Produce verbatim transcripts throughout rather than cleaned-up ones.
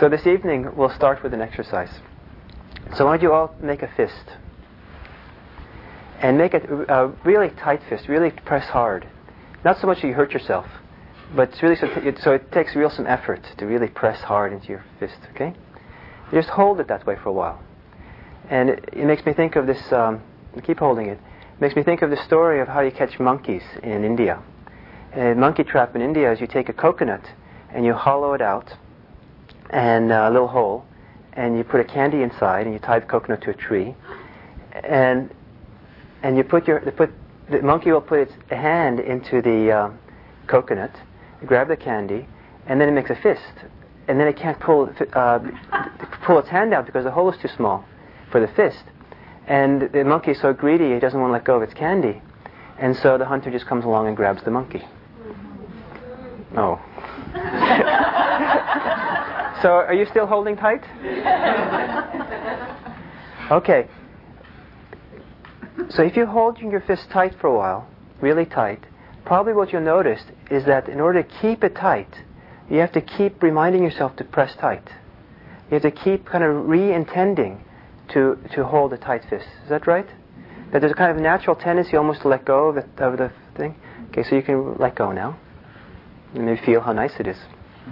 So this evening we'll start with an exercise. So I want you all make a fist. And make it a really tight fist, really press hard. Not so much that you hurt yourself, but it's really so, t- so it takes real some effort to really press hard into your fist, okay? You just hold it that way for a while. And it, it makes me think of this, um, keep holding it, it makes me think of the story of how you catch monkeys in India. A monkey trap in India is you take a coconut and you hollow it out, and uh, a little hole, and you put a candy inside, and you tie the coconut to a tree, and and you put your the put the monkey will put its hand into the uh, coconut, grab the candy, and then it makes a fist, and then it can't pull uh, pull its hand out because the hole is too small for the fist, and the monkey is so greedy it doesn't want to let go of its candy, and so the hunter just comes along and grabs the monkey. Oh. So are you still holding tight? Okay. So if you hold your fist tight for a while, really tight, probably what you'll notice is that in order to keep it tight, you have to keep reminding yourself to press tight. You have to keep kind of re-intending to, to hold a tight fist. Is that right? That there's a kind of natural tendency almost to let go of, it, of the thing. Okay, so you can let go now. And maybe feel how nice it is.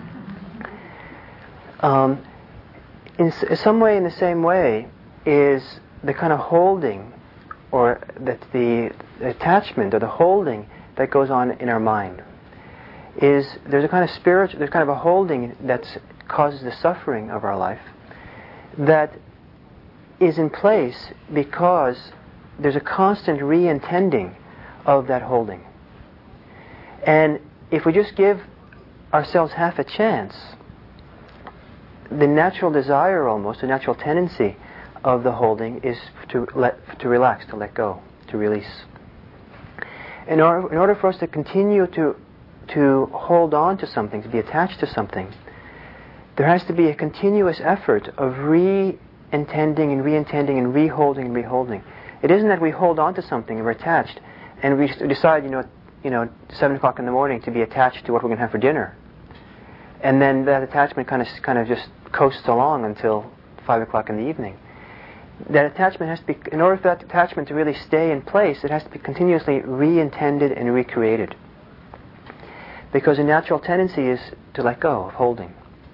Um, in s- some way, in the same way, is the kind of holding, or that the attachment or the holding that goes on in our mind. Is there's a kind of spiritual, there's kind of a holding that causes the suffering of our life that is in place because there's a constant re-intending of that holding. And if we just give ourselves half a chance, the natural desire, almost, the natural tendency of the holding is to let, to relax, to let go, to release. In order, in order for us to continue to to hold on to something, to be attached to something, there has to be a continuous effort of re-intending and re-intending and re-holding and re-holding. It isn't that we hold on to something and we're attached, and we decide, you know, you know, seven o'clock in the morning to be attached to what we're going to have for dinner, and then that attachment kind of kind of just coasts along until five o'clock in the evening. That attachment has to be, in order for that attachment to really stay in place, it has to be continuously re-intended and recreated. Because a natural tendency is to let go of holding.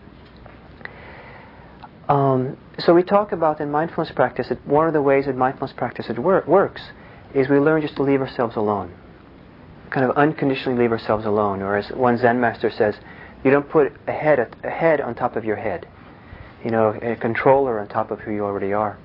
Um, so we talk about in mindfulness practice that one of the ways that mindfulness practice it wor- works is we learn just to leave ourselves alone. Kind of unconditionally leave ourselves alone. Or as one Zen master says, you don't put a head, a head on top of your head. You know, a controller on top of who you already are.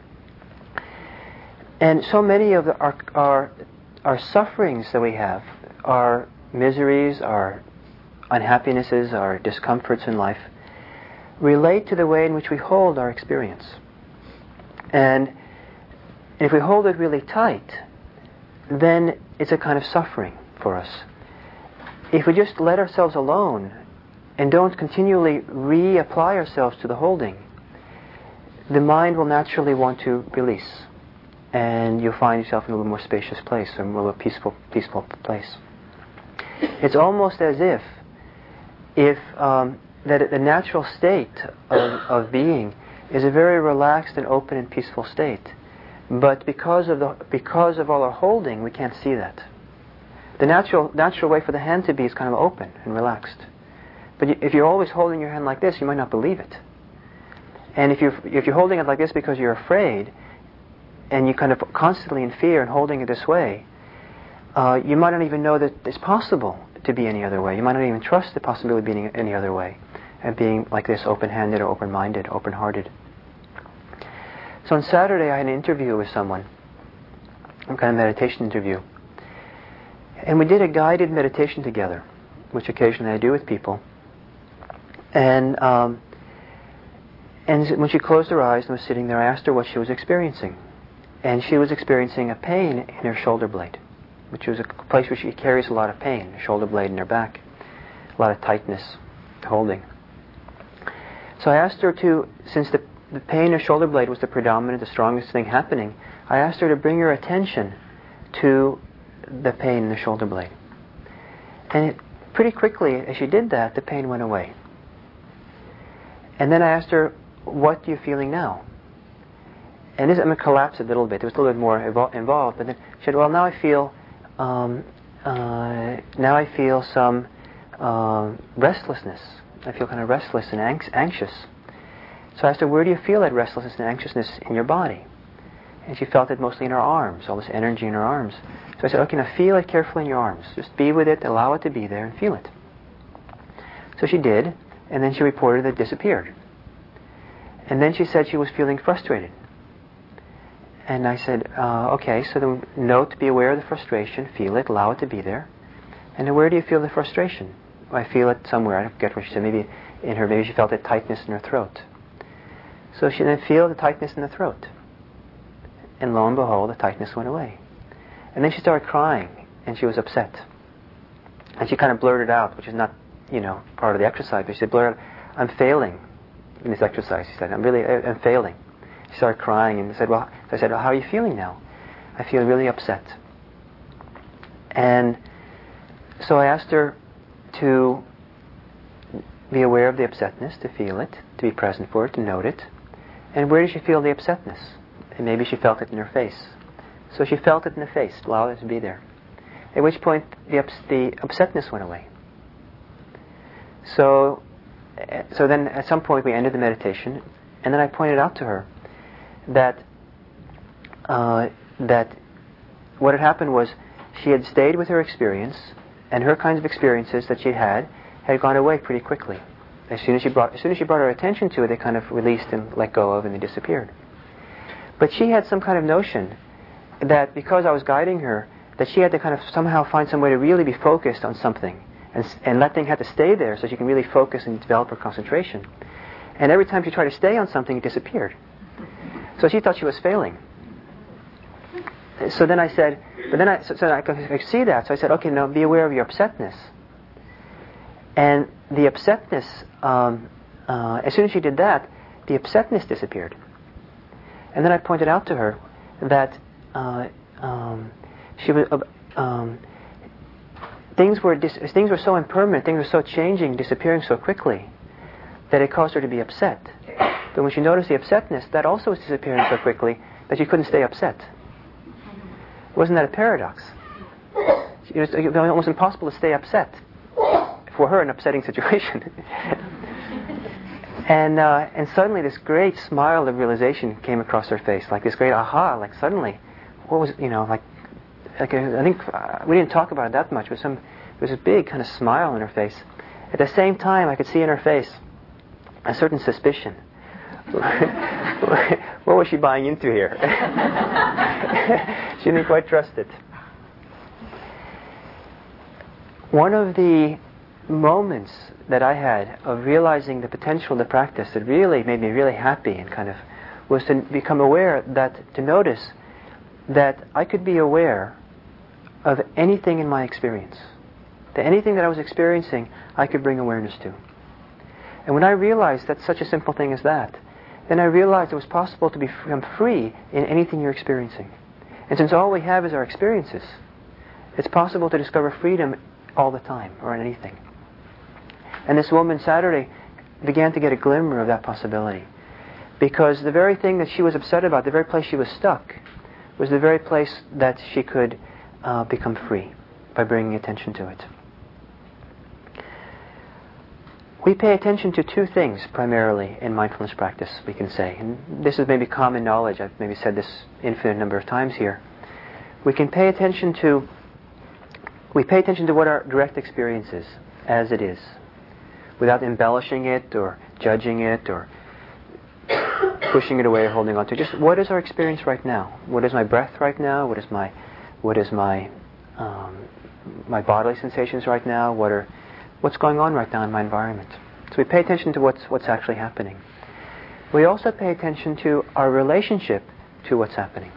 And so many of the, our, our, our sufferings that we have, our miseries, our unhappinesses, our discomforts in life, relate to the way in which we hold our experience. And if we hold it really tight, then it's a kind of suffering for us. If we just let ourselves alone and don't continually reapply ourselves to the holding, the mind will naturally want to release. And you'll find yourself in a little more spacious place, or a more peaceful, peaceful place. It's almost as if If um, that the natural state of, of being is a very relaxed and open and peaceful state, but because of the because of all our holding, we can't see that. The natural natural way for the hand to be is kind of open and relaxed, but you, if you're always holding your hand like this, you might not believe it. And if you if you're holding it like this because you're afraid, and you kind of constantly in fear and holding it this way, uh, you might not even know that it's possible to be any other way. You might not even trust the possibility of being any other way, and being like this, open-handed or open-minded, open-hearted. So on Saturday I had an interview with someone, a kind of meditation interview, and we did a guided meditation together, which occasionally I do with people. And um, and when she closed her eyes and was sitting there, I asked her what she was experiencing, and she was experiencing a pain in her shoulder blade, which was a place where she carries a lot of pain, shoulder blade in her back, a lot of tightness, holding. So I asked her to, since the, the pain in her shoulder blade was the predominant, the strongest thing happening, I asked her to bring her attention to the pain in the shoulder blade. And it, pretty quickly, as she did that, the pain went away. And then I asked her, what are you feeling now? And this, I'm going to collapse a little bit. It was a little bit more evol- involved. But then she said, well, now I feel, um, uh, now I feel some uh, restlessness. I feel kind of restless and anx- anxious. So I asked her, where do you feel that restlessness and anxiousness in your body? And she felt it mostly in her arms, all this energy in her arms. So I said, okay, now feel it carefully in your arms. Just be with it, allow it to be there, and feel it. So she did, and then she reported that it disappeared. And then she said she was feeling frustrated. And I said, uh, okay, so then note, be aware of the frustration, feel it, allow it to be there. And then where do you feel the frustration? I feel it somewhere. I don't forget where she said. Maybe in her, maybe she felt a tightness in her throat. So she then feel the tightness in the throat. And lo and behold, the tightness went away. And then she started crying, and she was upset. And she kind of blurted out, which is not, you know, part of the exercise, but she said, blurted, I'm failing in this exercise. She said, I'm really, I'm failing. She started crying, and said, well, so I said, well, how are you feeling now? I feel really upset. And so I asked her to be aware of the upsetness, to feel it, to be present for it, to note it. And where did she feel the upsetness? And maybe she felt it in her face. So she felt it in the face, allowed it to be there. At which point the, ups- the upsetness went away. So, so then at some point we ended the meditation, and then I pointed out to her that uh, that what had happened was she had stayed with her experience, and her kinds of experiences that she'd had had gone away pretty quickly. As soon as she brought, as soon as she brought her attention to it, they kind of released and let go of, and they disappeared. But she had some kind of notion that because I was guiding her, that she had to kind of somehow find some way to really be focused on something, and, and that thing had to stay there so she can really focus and develop her concentration. And every time she tried to stay on something, it disappeared. So she thought she was failing. So then I said, but then I, so, so I, could, I could see that. So I said, okay, now be aware of your upsetness. And the upsetness, um, uh, as soon as she did that, the upsetness disappeared. And then I pointed out to her that uh, um, she was uh, um, things were dis- things were so impermanent, things were so changing, disappearing so quickly, that it caused her to be upset. But when she noticed the upsetness, that also was disappearing so quickly that she couldn't stay upset. Wasn't that a paradox? It was almost impossible to stay upset. For her, an upsetting situation. and uh, and suddenly this great smile of realization came across her face, like this great aha, like suddenly, what was, you know, like, like a, I think, uh, we didn't talk about it that much, but some, there was a big kind of smile on her face. At the same time, I could see in her face a certain suspicion. What was she buying into here? She didn't quite trust it. One of the moments that I had of realizing the potential of the practice that really made me really happy and kind of was to become aware that, to notice that I could be aware of anything in my experience. That anything that I was experiencing, I could bring awareness to. And when I realized that such a simple thing as that, then I realized it was possible to become free in anything you're experiencing. And since all we have is our experiences, it's possible to discover freedom all the time, or in anything. And this woman Saturday began to get a glimmer of that possibility. Because the very thing that she was upset about, the very place she was stuck, was the very place that she could uh, become free by bringing attention to it. We pay attention to two things primarily in mindfulness practice, we can say. And this is maybe common knowledge. I've maybe said this infinite number of times here. We can pay attention to we pay attention to what our direct experience is, as it is, without embellishing it or judging it or pushing it away or holding on to it. Just what is our experience right now? What is my breath right now? What is my what is my um, my bodily sensations right now? What are what's going on right now in my environment? So we pay attention to what's what's actually happening. We also pay attention to our relationship to what's happening.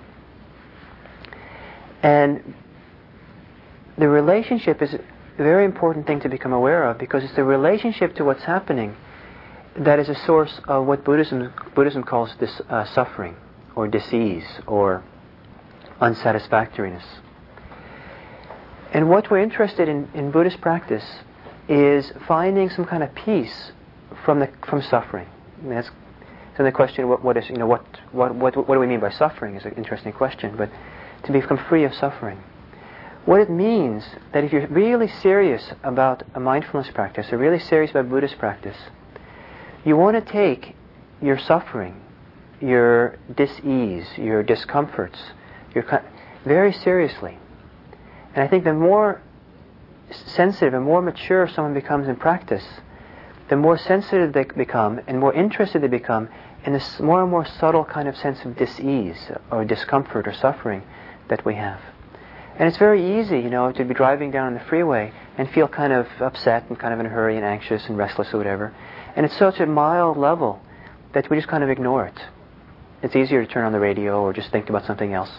And the relationship is a very important thing to become aware of, because it's the relationship to what's happening that is a source of what Buddhism Buddhism calls this uh, suffering, or disease, or unsatisfactoriness. And what we're interested in in Buddhist practice is finding some kind of peace from the from suffering, I mean, that's so the question: what, what is you know what, what what what do we mean by suffering? Is an interesting question. But to become free of suffering, what it means that if you're really serious about a mindfulness practice, or really serious about Buddhist practice, you want to take your suffering, your dis-ease, your discomforts, your very seriously. And I think the more sensitive and more mature someone becomes in practice, the more sensitive they become and more interested they become in this more and more subtle kind of sense of dis-ease or discomfort or suffering that we have. And it's very easy, you know, to be driving down the freeway and feel kind of upset and kind of in a hurry and anxious and restless or whatever. And it's such a mild level that we just kind of ignore it. It's easier to turn on the radio or just think about something else.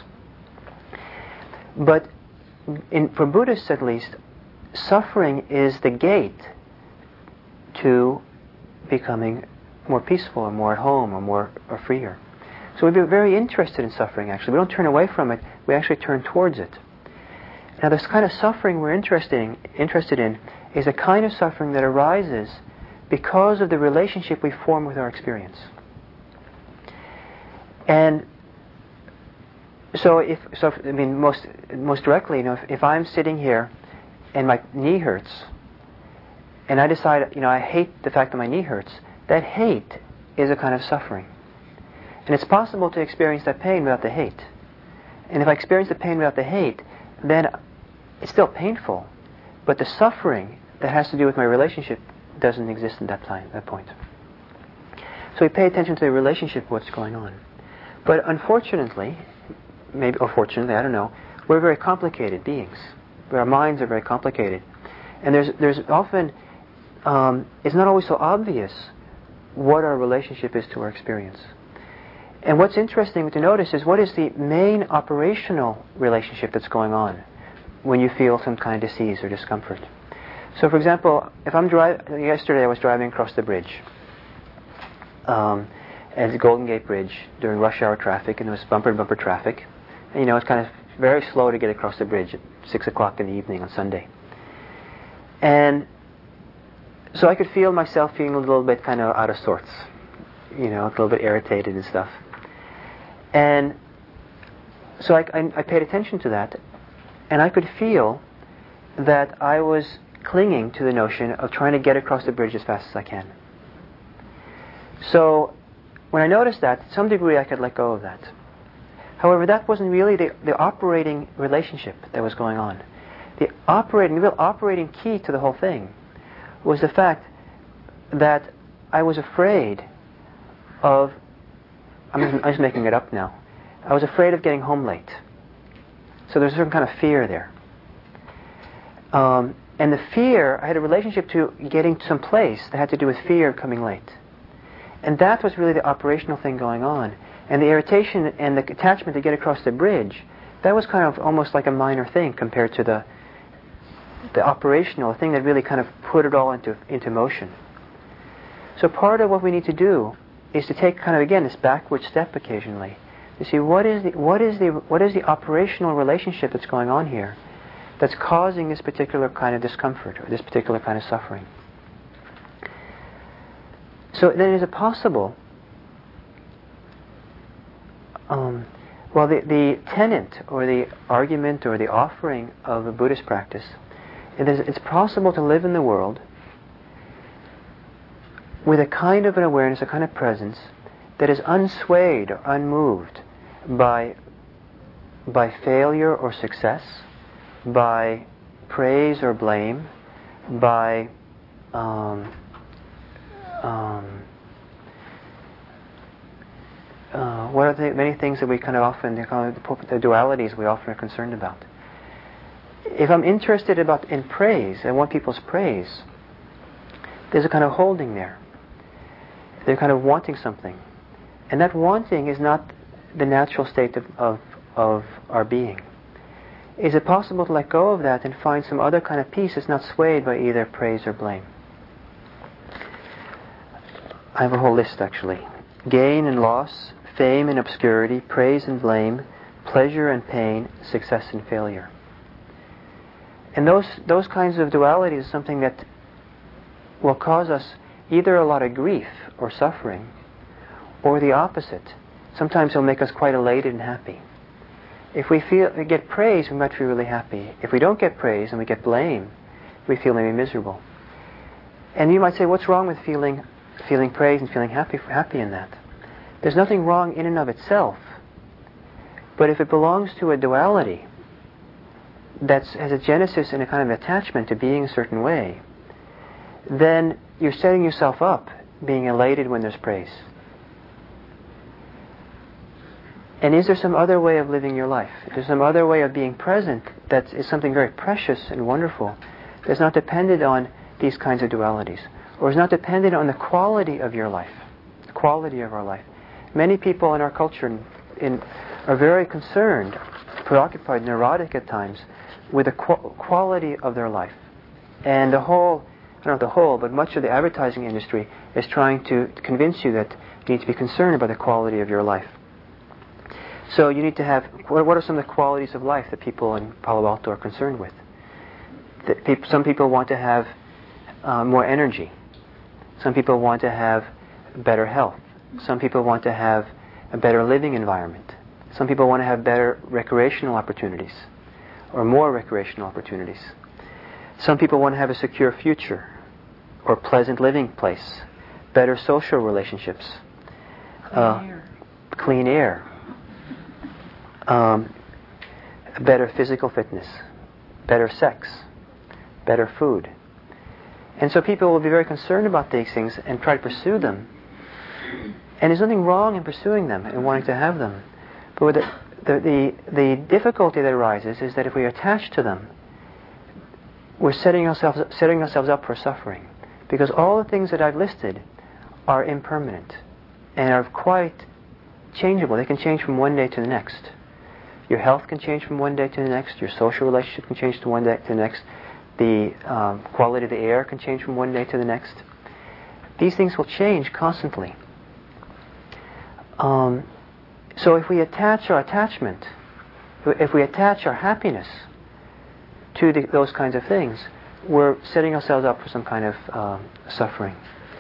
But in, for Buddhists at least, suffering is the gate to becoming more peaceful or more at home or more or freer. So we'd be very interested in suffering actually. We don't turn away from it, we actually turn towards it. Now this kind of suffering we're interesting, interested in is a kind of suffering that arises because of the relationship we form with our experience. And so if, so if, I mean most most directly, you know, if, if I'm sitting here and my knee hurts, and I decide, you know, I hate the fact that my knee hurts, that hate is a kind of suffering. And it's possible to experience that pain without the hate. And if I experience the pain without the hate, then it's still painful, but the suffering that has to do with my relationship doesn't exist at that time, that point. So we pay attention to the relationship, what's going on. But unfortunately, maybe, or fortunately, I don't know, we're very complicated beings. Our minds are very complicated. And there's there's often, um, it's not always so obvious what our relationship is to our experience. And what's interesting to notice is what is the main operational relationship that's going on when you feel some kind of disease or discomfort. So for example, if I'm driving, yesterday I was driving across the bridge, um, at the Golden Gate Bridge during rush hour traffic, and there was bumper-to-bumper traffic. And you know, it's kind of very slow to get across the bridge at six o'clock in the evening on Sunday. And so I could feel myself feeling a little bit kind of out of sorts, you know, a little bit irritated and stuff. And so I, I, I paid attention to that, and I could feel that I was clinging to the notion of trying to get across the bridge as fast as I can. So when I noticed that, to some degree I could let go of that. However, that wasn't really the, the operating relationship that was going on. The operating, the real operating key to the whole thing was the fact that I was afraid of, I'm just, I'm just making it up now, I was afraid of getting home late. So there's a certain kind of fear there. Um, and the fear, I had a relationship to getting someplace that had to do with fear of coming late. And that was really the operational thing going on. And the irritation and the attachment to get across the bridge, that was kind of almost like a minor thing compared to the the operational, the thing that really kind of put it all into into motion. So part of what we need to do is to take kind of, again, this backward step occasionally to see what is the what is the what is the operational relationship that's going on here that's causing this particular kind of discomfort or this particular kind of suffering. So then is it possible, um, well, the, the tenet or the argument or the offering of a Buddhist practice, it is, it's possible to live in the world with a kind of an awareness, a kind of presence that is unswayed or unmoved by, by failure or success, by praise or blame, by um, um, uh, what are the many things that we kind of often, the, kind of the dualities we often are concerned about. If I'm interested about in praise, I want people's praise, there's a kind of holding there. They're kind of wanting something. And that wanting is not the natural state of, of, of our being. Is it possible to let go of that and find some other kind of peace that's not swayed by either praise or blame? I have a whole list actually. Gain and loss, fame and obscurity, praise and blame, pleasure and pain, success and failure. And those those kinds of dualities is something that will cause us either a lot of grief or suffering, or the opposite. Sometimes it'll make us quite elated and happy. If we feel we get praise, we might feel really happy. If we don't get praise and we get blame, we feel maybe miserable. And you might say, what's wrong with feeling feeling praise and feeling happy happy in that? There's nothing wrong in and of itself. But if it belongs to a duality that has a genesis in a kind of attachment to being a certain way, then you're setting yourself up being elated when there's praise. And is there some other way of living your life? Is there some other way of being present that is something very precious and wonderful, that's not dependent on these kinds of dualities, or is not dependent on the quality of your life, the quality of our life? Many people in our culture in, in, are very concerned, preoccupied, neurotic at times, with the qu- quality of their life. And the whole, I don't know the whole, but much of the advertising industry is trying to convince you that you need to be concerned about the quality of your life. So you need to have, what are some of the qualities of life that people in Palo Alto are concerned with? That people, some people want to have uh, more energy. Some people want to have better health. Some people want to have a better living environment. Some people want to have better recreational opportunities, or more recreational opportunities. Some people want to have a secure future, or pleasant living place, better social relationships, clean uh, air. Clean air. Um, better physical fitness, better sex, better food. And so people will be very concerned about these things and try to pursue them. And there's nothing wrong in pursuing them and wanting to have them. But the, the, the, the difficulty that arises is that if we attach to them, we're setting ourselves, setting ourselves up for suffering. Because all the things that I've listed are impermanent and are quite changeable. They can change from one day to the next. Your health can change from one day to the next. Your social relationship can change from one day to the next. The um, quality of the air can change from one day to the next. These things will change constantly. Um, so if we attach our attachment, if we attach our happiness to the, those kinds of things, we're setting ourselves up for some kind of um, suffering.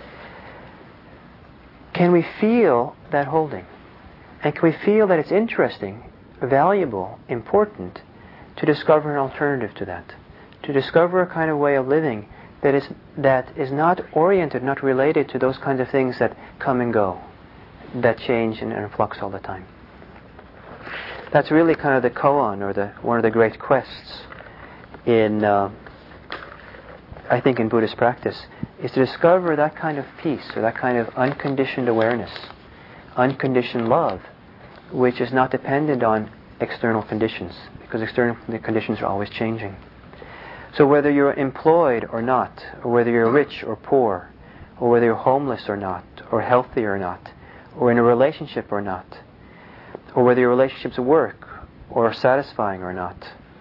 Can we feel that holding? And can we feel that it's interesting, valuable, important to discover an alternative to that? To discover a kind of way of living that is that is not oriented, not related to those kinds of things that come and go, that change and are in flux all the time. That's really kind of the koan, or the one of the great quests in, uh, I think, in Buddhist practice, is to discover that kind of peace, or that kind of unconditioned awareness, unconditioned love, which is not dependent on external conditions, because external conditions are always changing. So whether you're employed or not, or whether you're rich or poor, or whether you're homeless or not, or healthy or not, or in a relationship or not, or whether your relationships work or are satisfying or not,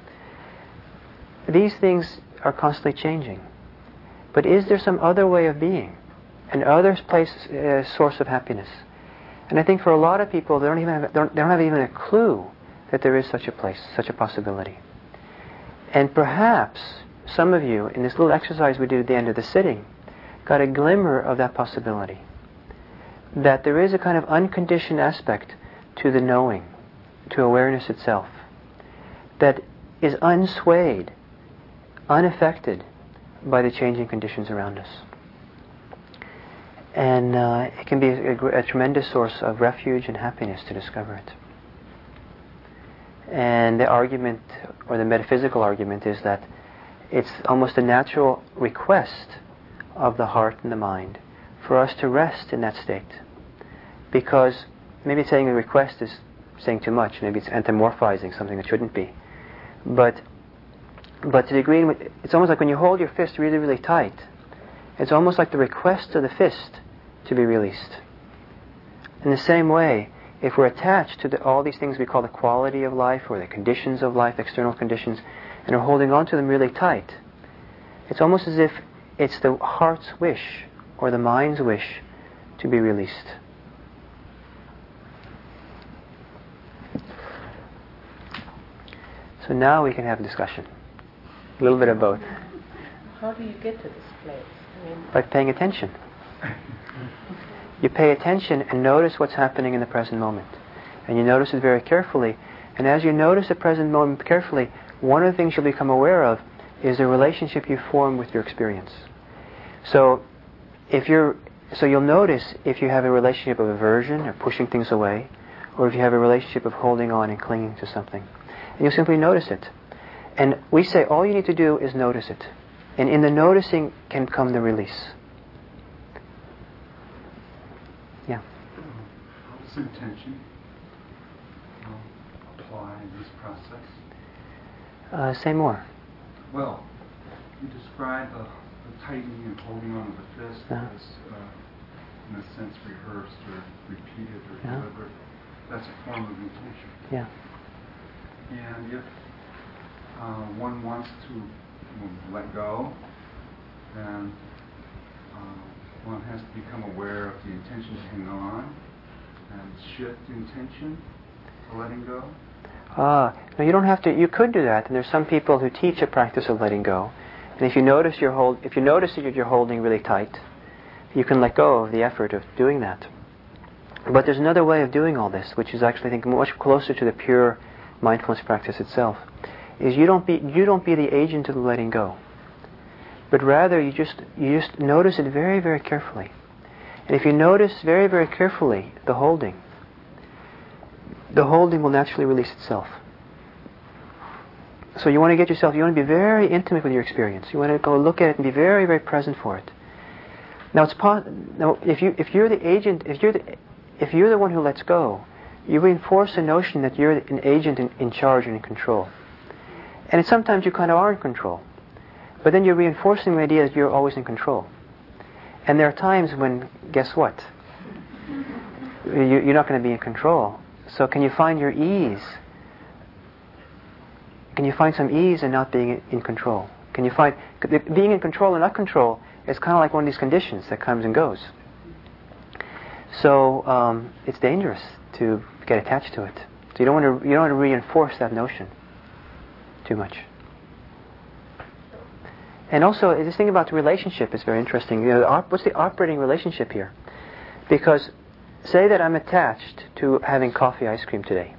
these things are constantly changing. But is there some other way of being, an other place, uh, source of happiness? And I think for a lot of people, they don't even have, they don't, they don't have even a clue that there is such a place, such a possibility. And perhaps some of you, in this little exercise we did at the end of the sitting, got a glimmer of that possibility. That there is a kind of unconditioned aspect to the knowing, to awareness itself, that is unswayed, unaffected by the changing conditions around us. And uh, it can be a, a, a tremendous source of refuge and happiness to discover it. And the argument, or the metaphysical argument, is that it's almost a natural request of the heart and the mind for us to rest in that state. Because maybe saying a request is saying too much. Maybe it's anthropomorphizing something that shouldn't be. But but to the degree, in which, it's almost like when you hold your fist really, really tight, it's almost like the request of the fist to be released. In the same way, if we're attached to the, all these things we call the quality of life, or the conditions of life, external conditions, and are holding on to them really tight, it's almost as if it's the heart's wish or the mind's wish to be released. So now we can have a discussion. A little bit of both. How do you get to this place? I mean, by paying attention. You pay attention and notice what's happening in the present moment. And you notice it very carefully. And as you notice the present moment carefully, one of the things you'll become aware of is the relationship you form with your experience. So, if you're, so you'll notice if you have a relationship of aversion or pushing things away, or if you have a relationship of holding on and clinging to something. And you'll simply notice it. And we say all you need to do is notice it. And in the noticing can come the release. Yeah. How does intention um, apply in this process? Uh, say more. Well, you describe the, the tightening and holding on of the fist uh-huh. as, uh, in a sense, rehearsed or repeated or yeah. deliberate. That's a form of intention. Yeah. And if uh, one wants to um, let go, then uh, one has to become aware of the intention to hang on and shift intention to letting go. Ah, no, you don't have to. You could do that, and there's some people who teach a practice of letting go. And if you notice you're hold, if you notice that you're holding really tight, you can let go of the effort of doing that. But there's another way of doing all this, which is actually, I think, much closer to the pure mindfulness practice itself. Is you don't be you don't be the agent of the letting go, but rather you just you just notice it very very carefully. And if you notice very very carefully the holding, the holding will naturally release itself. So you want to get yourself, you want to be very intimate with your experience. You want to go look at it and be very very present for it. Now it's po- now if you if you're the agent, if you're the if you're the one who lets go, you reinforce the notion that you're an agent in, in charge and in control. And it's sometimes you kind of are in control. But then you're reinforcing the idea that you're always in control. And there are times when, guess what? You, you're not going to be in control. So can you find your ease? Can you find some ease in not being in control? Can you find... Being in control and not control is kind of like one of these conditions that comes and goes. So um, it's dangerous to get attached to it. So you don't want to you don't want to reinforce that notion too much. And also, this thing about the relationship is very interesting. You know, the op- what's the operating relationship here? Because say that I'm attached to having coffee ice cream today.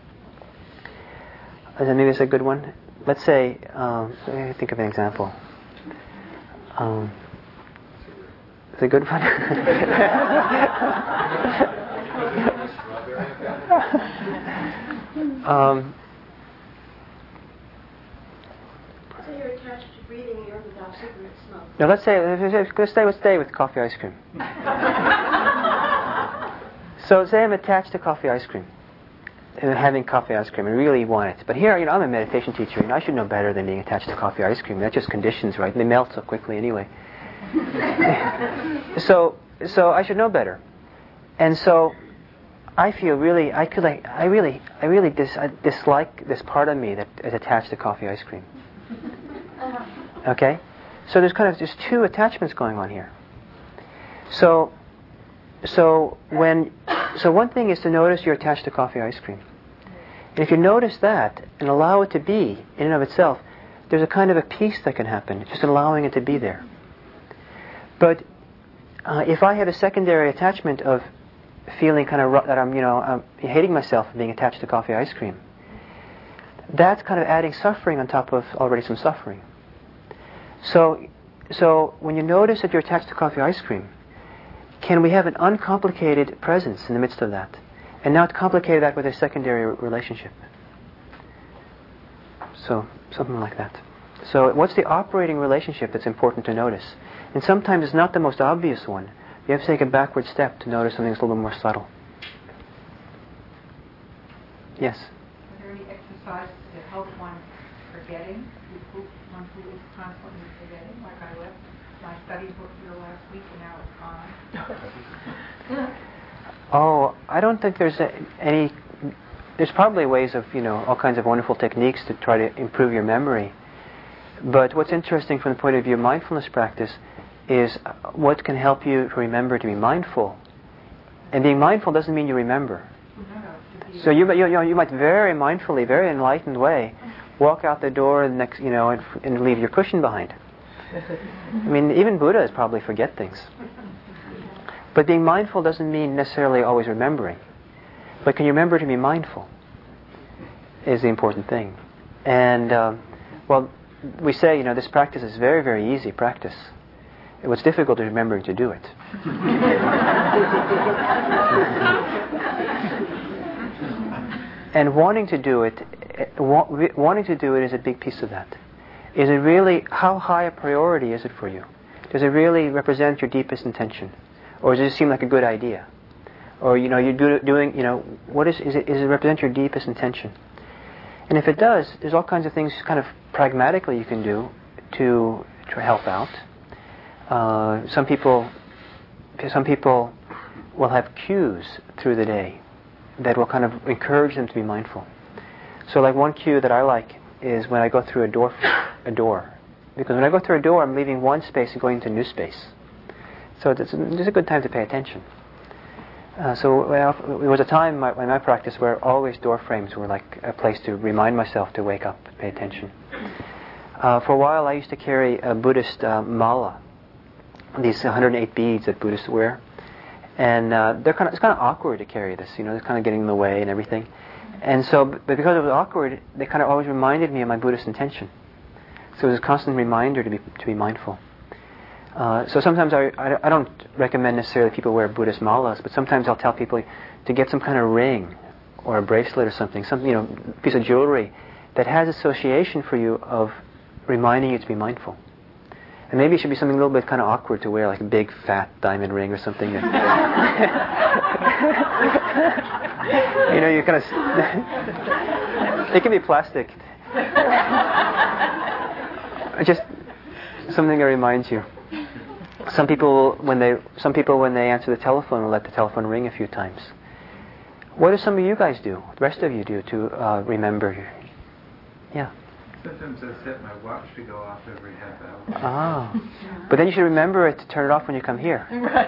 Maybe it's a good one. Let's say, um, let me think of an example. Um, it's a good one. um, So you're attached to breathing air without cigarette smoke. now let's say, let's stay, let's stay with coffee ice cream. So say I'm attached to coffee ice cream, and having coffee ice cream, and really want it. But here, you know, I'm a meditation teacher, and I should know better than being attached to coffee ice cream. That's just conditions, right? They melt so quickly anyway. so, so I should know better. And so, I feel really, I could like, I really, I really dis- I dislike this part of me that is attached to coffee ice cream. Okay, so there's kind of there's two attachments going on here. So, so when, so one thing is to notice you're attached to coffee ice cream. And if you notice that and allow it to be in and of itself, there's a kind of a peace that can happen, just allowing it to be there. But uh, if I have a secondary attachment of feeling kind of ru- that I'm, you know, I'm hating myself for being attached to coffee ice cream, that's kind of adding suffering on top of already some suffering. So, so when you notice that you're attached to coffee ice cream, can we have an uncomplicated presence in the midst of that, and not complicate that with a secondary relationship? So something like that. So what's the operating relationship that's important to notice? And sometimes it's not the most obvious one. You have to take a backward step to notice something that's a little bit more subtle. Yes? Are there any exercises that help one forgetting? One who is constantly forgetting? Like I left my study book here last week and now it's gone. Oh, I don't think there's a, any... There's probably ways of, you know, all kinds of wonderful techniques to try to improve your memory. But what's interesting from the point of view of mindfulness practice is what can help you to remember to be mindful. And being mindful doesn't mean you remember. So you, you, you, know, you might very mindfully, very enlightened way, walk out the door and next, you know, and, and leave your cushion behind. I mean, even Buddhas probably forget things. But being mindful doesn't mean necessarily always remembering. But can you remember to be mindful is the important thing. And, um, well, we say, you know, this practice is very, very easy practice. What's difficult is remembering to do it. And wanting to do it, wa- wanting to do it is a big piece of that. Is it really, how high a priority is it for you? Does it really represent your deepest intention? Or does it seem like a good idea? Or, you know, you're do, doing, you know, what is, is it, does it represent your deepest intention? And if it does, there's all kinds of things kind of pragmatically you can do to, to help out. Uh, some people, some people will have cues through the day that will kind of encourage them to be mindful. So, like one cue that I like is when I go through a door, a door, because when I go through a door, I'm leaving one space and going into a new space. So it's, it's a good time to pay attention. Uh, so well, there was a time in my, in my practice where always door frames were like a place to remind myself to wake up, pay attention. Uh, for a while, I used to carry a Buddhist uh, mala. These one hundred eight beads that Buddhists wear, and uh, they're kind of it's kind of awkward to carry this. You know, they're kind of getting in the way and everything. And so, but because it was awkward, they kind of always reminded me of my Buddhist intention. So it was a constant reminder to be to be mindful. Uh, so sometimes I, I I don't recommend necessarily people wear Buddhist malas, but sometimes I'll tell people to get some kind of ring or a bracelet or something, some you know piece of jewelry that has association for you of reminding you to be mindful. And maybe it should be something a little bit kind of awkward to wear, like a big fat diamond ring or something. That you know, you kind of. It can be plastic. Just something that reminds you. Some people, when they, some people when they answer the telephone, will let the telephone ring a few times. What do some of you guys do? The rest of you do to uh, remember? Yeah. Sometimes I set my watch to go off every half hour. Ah, but then you should remember it to turn it off when you come here.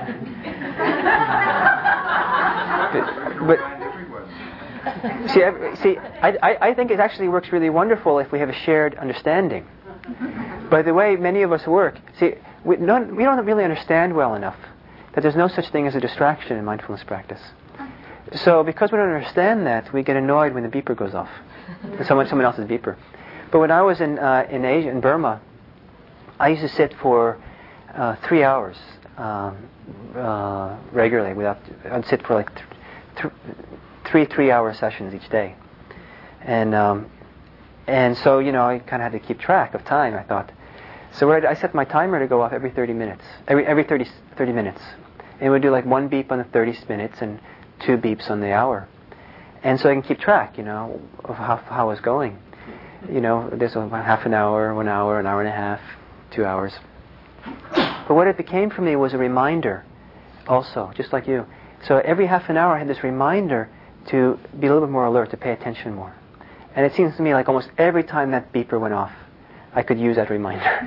but, but see, I, see, I, I think it actually works really wonderful if we have a shared understanding. By the way, many of us work. See, we don't, we don't really understand well enough that there's no such thing as a distraction in mindfulness practice. So, because we don't understand that, we get annoyed when the beeper goes off. Someone, someone else's beeper. But when I was in uh, in Asia, in Burma, I used to sit for uh, three hours um, uh, regularly. Without, I'd sit for like th- th- three three-hour sessions each day, and um, and so you know I kind of had to keep track of time. I thought, so I, I set my timer to go off every thirty minutes, every every thirty, thirty minutes, and it would do like one beep on the thirty minutes and two beeps on the hour, and so I can keep track, you know, of how how I was going. You know, there's a half an hour, one hour, an hour and a half, two hours. But what it became for me was a reminder also, just like you. So every half an hour I had this reminder to be a little bit more alert, to pay attention more. And it seems to me like almost every time that beeper went off, I could use that reminder.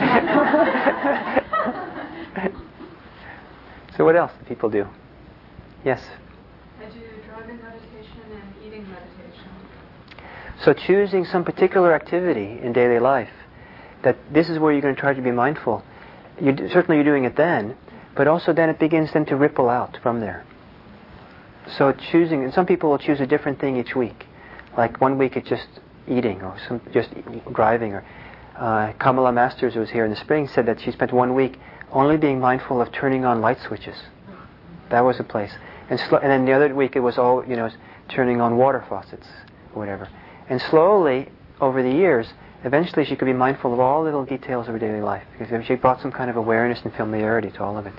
So what else do people do? Yes? I do driving meditation and eating meditation. So choosing some particular activity in daily life, that this is where you're going to try to be mindful. You d- certainly you're doing it then, but also then it begins then to ripple out from there. So choosing, and some people will choose a different thing each week. Like one week it's just eating, or some just driving. Or uh, Kamala Masters, who was here in the spring, said that she spent one week only being mindful of turning on light switches. That was a place. And, sl- and then the other week it was all, you know, turning on water faucets, or whatever. And slowly, over the years, eventually she could be mindful of all little details of her daily life, because she brought some kind of awareness and familiarity to all of it.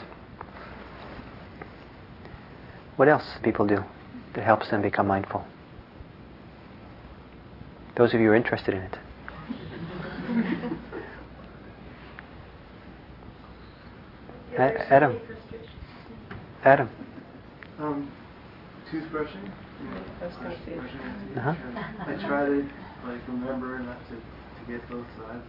What else do people do that helps them become mindful? Those of you who are interested in it. A- Adam. Adam. Um, toothbrushing. Uh-huh. I try to like remember not to, to get both sides.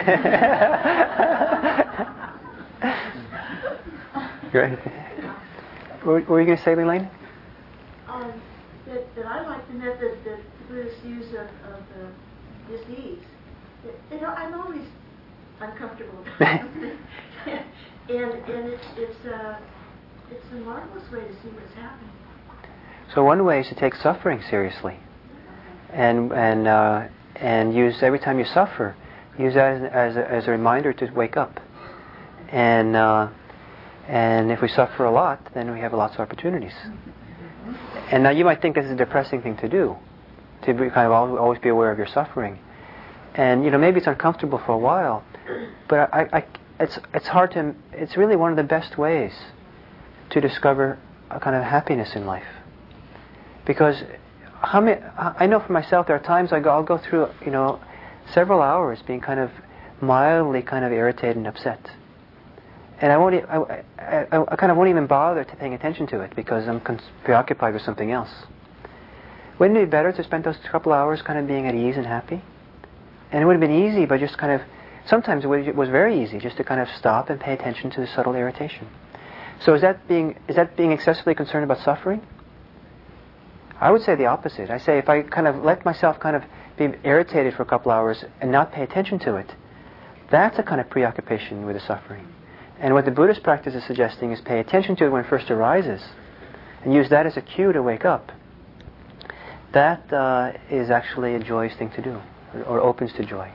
Great. What were you going to say, Elaine? Um, that, that I like the method that the Buddhists use of, of the disease. You know, I'm always uncomfortable about it. and and it's it's uh, it's a marvelous way to see what's happening. So one way is to take suffering seriously, and and uh, and use every time you suffer, use that as, as, a, as a reminder to wake up. And uh, and if we suffer a lot, then we have lots of opportunities. And now you might think this is a depressing thing to do, to be kind of always be aware of your suffering. And you know, maybe it's uncomfortable for a while, but I, I, it's it's hard to. It's really one of the best ways to discover a kind of happiness in life. Because how many, I know for myself, there are times I go, I'll go through, you know, several hours being kind of mildly kind of irritated and upset, and I won't. I, I, I kind of won't even bother to paying attention to it because I'm con- preoccupied with something else. Wouldn't it be better to spend those couple hours kind of being at ease and happy? And it would have been easy, but just kind of, sometimes it was very easy just to kind of stop and pay attention to the subtle irritation. So is that being is that being excessively concerned about suffering? I would say the opposite. I say if I kind of let myself kind of be irritated for a couple hours and not pay attention to it, that's a kind of preoccupation with the suffering. And what the Buddhist practice is suggesting is pay attention to it when it first arises and use that as a cue to wake up. That uh, is actually a joyous thing to do, or, or opens to joy.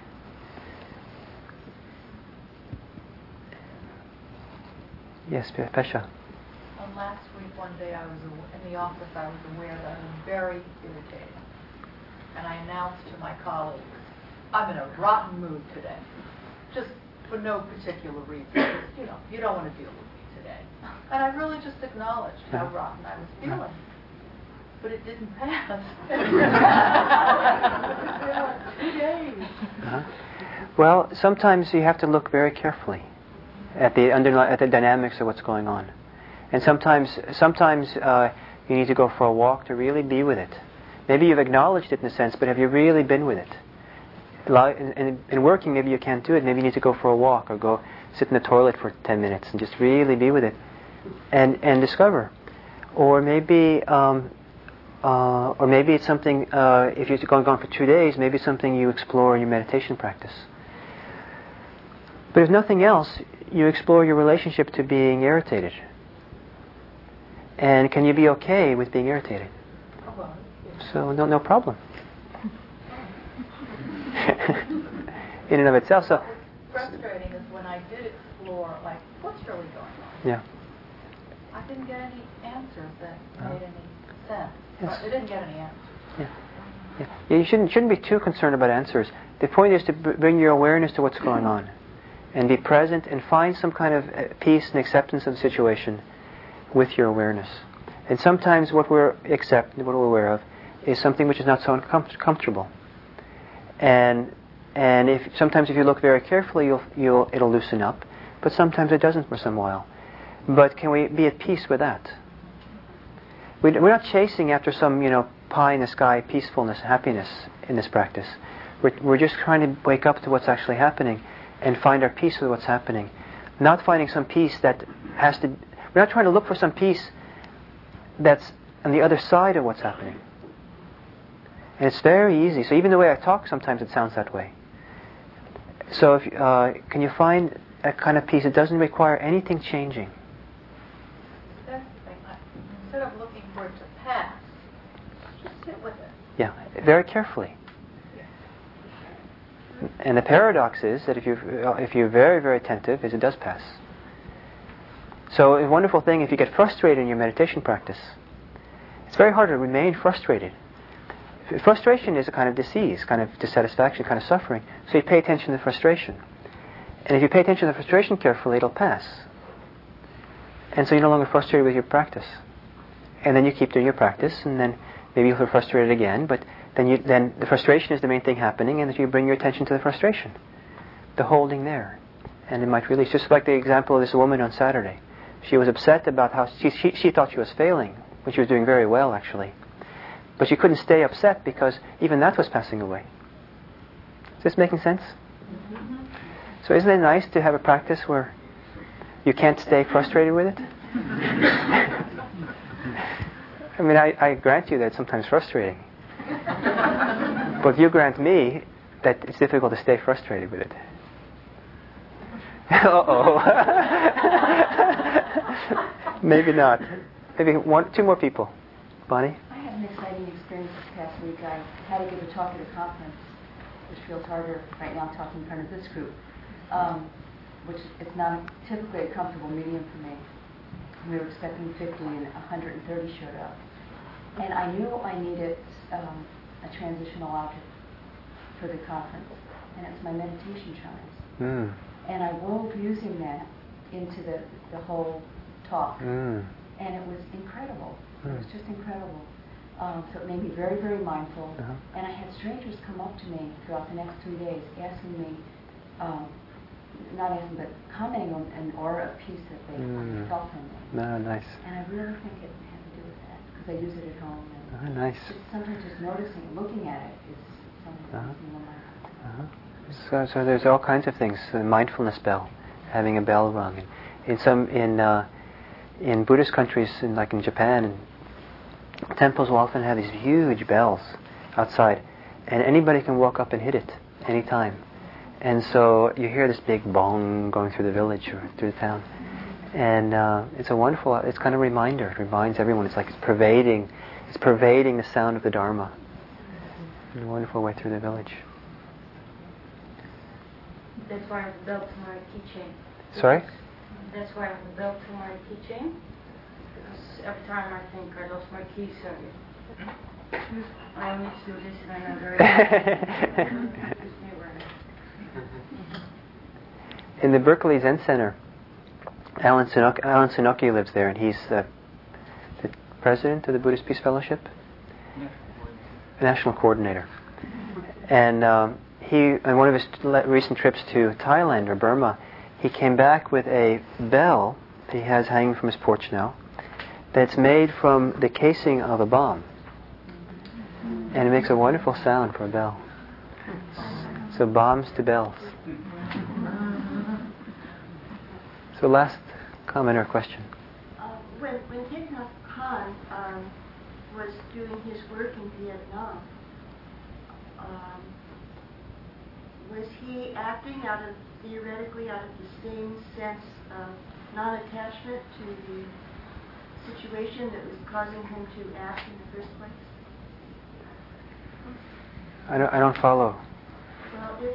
Yes, Pesha. Um, last week, one day, I was aw- in the office. I was aware that I was very irritated, and I announced to my colleagues, "I'm in a rotten mood today," just for no particular reason. Just, you know, you don't want to deal with me today. And I really just acknowledged how rotten I was feeling, but it didn't pass. Two days. Uh-huh. Well, sometimes you have to look very carefully at the underli- at the dynamics of what's going on, and sometimes sometimes uh, you need to go for a walk to really be with it. Maybe you've acknowledged it in a sense, but have you really been with it? In, in, in working, maybe you can't do it. Maybe you need to go for a walk or go sit in the toilet for ten minutes and just really be with it, and and discover. Or maybe um, uh, or maybe it's something. Uh, if you're going on for two days, maybe it's something you explore in your meditation practice. But if nothing else, you explore your relationship to being irritated. And can you be okay with being irritated? So no, no problem. In and of itself. So what's frustrating is when I did explore, like, what's really going on? Yeah. I didn't get any answers that Oh. made any sense. Yes. I didn't get any answers. Yeah. Yeah. Yeah, you shouldn't shouldn't be too concerned about answers. The point is to b- bring your awareness to what's going on, and be present, and find some kind of uh, peace and acceptance of the situation with your awareness. And sometimes what we're accept, what we're aware of, is something which is not so uncom- comfortable. And and if sometimes if you look very carefully, you'll you'll it'll loosen up, but sometimes it doesn't for some while. But can we be at peace with that? We, we're not chasing after some you know pie in the sky peacefulness, happiness in this practice. We're we're just trying to wake up to what's actually happening and find our peace with what's happening. Not finding some peace that has to. We're not trying to look for some peace that's on the other side of what's happening. And it's very easy. So even the way I talk, sometimes it sounds that way. So if, uh, can you find a kind of peace that doesn't require anything changing? That's the thing. I, instead of looking for it to pass, just sit with it. Yeah, very carefully. And the paradox is that if you if you're very very attentive, is it does pass. So a wonderful thing if you get frustrated in your meditation practice. It's very hard to remain frustrated. Frustration is a kind of disease, kind of dissatisfaction, kind of suffering. So you pay attention to the frustration. And if you pay attention to the frustration carefully, it'll pass. And so you're no longer frustrated with your practice. And then you keep doing your practice, and then maybe you'll feel frustrated again, but then you then the frustration is the main thing happening, and if you bring your attention to the frustration, the holding there, and it might release. Just like the example of this woman on Saturday. She was upset about how she, she, she thought she was failing, when she was doing very well, actually. But she couldn't stay upset because even that was passing away. Is this making sense? Mm-hmm. So isn't it nice to have a practice where you can't stay frustrated with it? I mean, I, I grant you that it's sometimes frustrating. But you grant me that it's difficult to stay frustrated with it. Uh-oh. Maybe not. Maybe one, two more people. Bonnie? I had an exciting experience this past week. I had to give a talk at a conference, which feels harder right now talking in front of this group, um, which is not typically a comfortable medium for me. We were expecting fifty and one hundred thirty showed up. And I knew I needed um, a transitional object for the conference, and it's my meditation chimes. Mm. And I wove using that into the, the whole talk. Mm. And it was incredible. Mm. It was just incredible. Um, so it made me very, very mindful. Uh-huh. And I had strangers come up to me throughout the next three days asking me, um, not asking, but commenting on an aura of peace that they Mm. felt from me. No, nice. And I really think it had to do with that, because I use it at home. And Oh, nice. just sometimes just noticing, looking at it is something that Uh-huh. makes me warm my heart. Uh-huh. So, so there's all kinds of things. The mindfulness bell, having a bell rung. And in some in uh, in Buddhist countries, in, like in Japan, and temples will often have these huge bells outside, and anybody can walk up and hit it anytime. And so you hear this big bong going through the village or through the town, and uh, it's a wonderful. It's kind of a reminder. It reminds everyone. It's like it's pervading. It's pervading the sound of the Dharma in a wonderful way through the village. That's why I have a belt to my keychain. Sorry? That's why I have a belt to my keychain. Because every time I think I lost my keys, I, I need to do this and I'm not very In the Berkeley Zen Center, Alan Sunoki, Alan Sunoki lives there, and he's the, the president of the Buddhist Peace Fellowship, national coordinator. And um, he, on one of his recent trips to Thailand or Burma, he came back with a bell that he has hanging from his porch now, that's made from the casing of a bomb, and it makes a wonderful sound for a bell. So bombs to bells. So last comment or question. Uh, when when Thich Nhat Hanh um, was doing his work in Vietnam, um, was he acting out of theoretically out of the same sense of non-attachment to the situation that was causing him to act in the first place? I don't, I don't follow. Well, if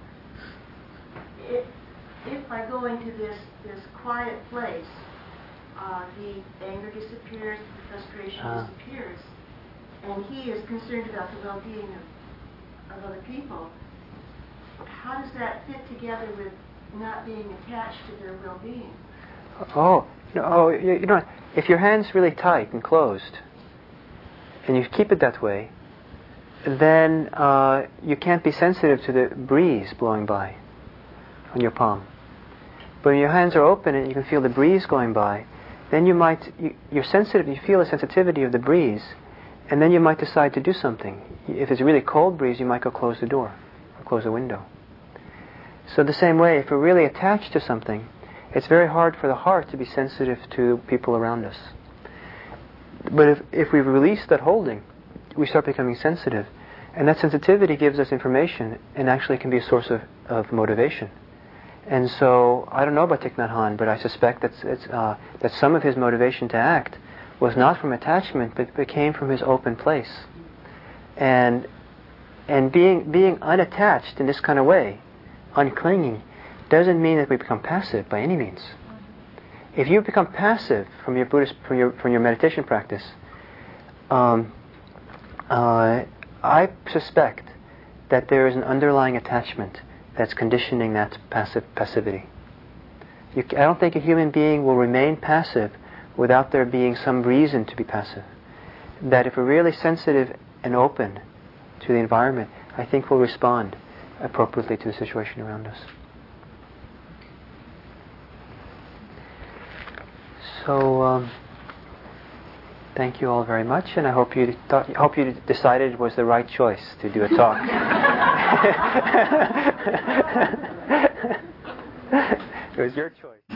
if if by going to this this quiet place, uh, the anger disappears, the frustration Uh. disappears, and he is concerned about the well-being of, of other people, how does that fit together with not being attached to their well-being? Oh, no, oh, you, you know, if your hand's really tight and closed, and you keep it that way, then uh, you can't be sensitive to the breeze blowing by on your palm. But when your hands are open and you can feel the breeze going by, then you might, you, you're sensitive, you feel the sensitivity of the breeze, and then you might decide to do something. If it's a really cold breeze, you might go close the door or close the window. So the same way, if we're really attached to something, it's very hard for the heart to be sensitive to people around us. But if, if we release that holding, we start becoming sensitive. And that sensitivity gives us information and actually can be a source of, of motivation. And so, I don't know about Thich Nhat Hanh, but I suspect that, it's, uh, that some of his motivation to act was not from attachment, but, but came from his open place. And and being being unattached in this kind of way, unclinging, doesn't mean that we become passive by any means. If you become passive from your Buddhist, from your from your meditation practice, um, uh, I suspect that there is an underlying attachment that's conditioning that passive passivity. You, I don't think a human being will remain passive without there being some reason to be passive. That if we're really sensitive and open to the environment, I think we'll respond appropriately to the situation around us. So, um, thank you all very much, and I hope you thought, hope you decided it was the right choice to do a talk. It was your choice.